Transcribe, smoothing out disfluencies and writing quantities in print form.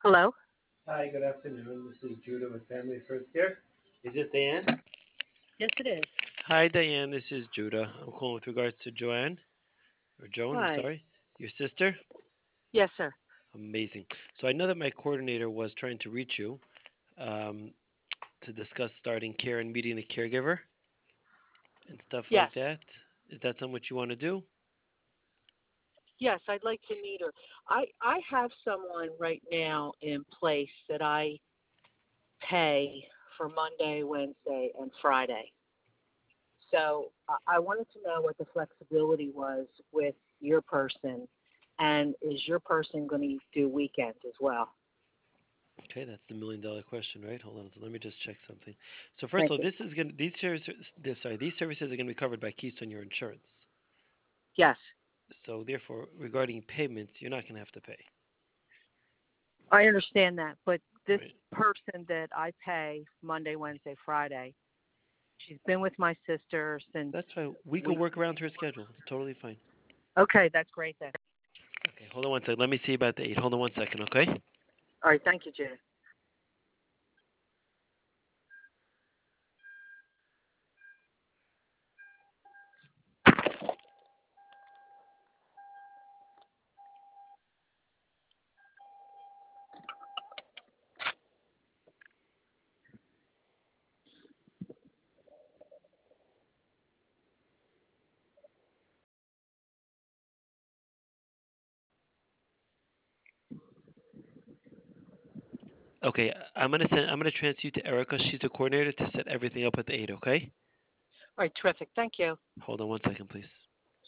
Hello? Hi, good afternoon. This is Judah with Family First Care. Is this Diane? Yes, it is. Hi, Diane. This is Judah. I'm calling with regards to Joanne, or Joan, I'm Hi. sorry, your sister. Yes, sir. Amazing. So I know that my coordinator was trying to reach you um, to discuss starting care and meeting the caregiver and stuff Yes. like that. Is that something what you want to do? Yes, I'd like to meet her. I have someone right now in place that I pay for Monday, Wednesday, and Friday. So I wanted to know what the flexibility was with your person, and is your person going to do weekends as well? Okay, that's the million-dollar question, right? Hold on. So let me just check something. So first of Thank all, you. these services are going to be covered by Keystone Your Insurance. Yes, So therefore, regarding payments, you're not going to have to pay, I understand that, but this right? person that I pay Monday, Wednesday, Friday, she's been with my sister since That's fine. We can we. work around her schedule. It's totally fine. Okay, that's great then. Okay, hold on one second. Let me see about the 8. Hold on one second, okay? All right, thank you, Judith. Okay, I'm gonna transfer you to Erica. She's the coordinator to set everything up at the 8, okay? All right, terrific. Thank you. Hold on one second, please.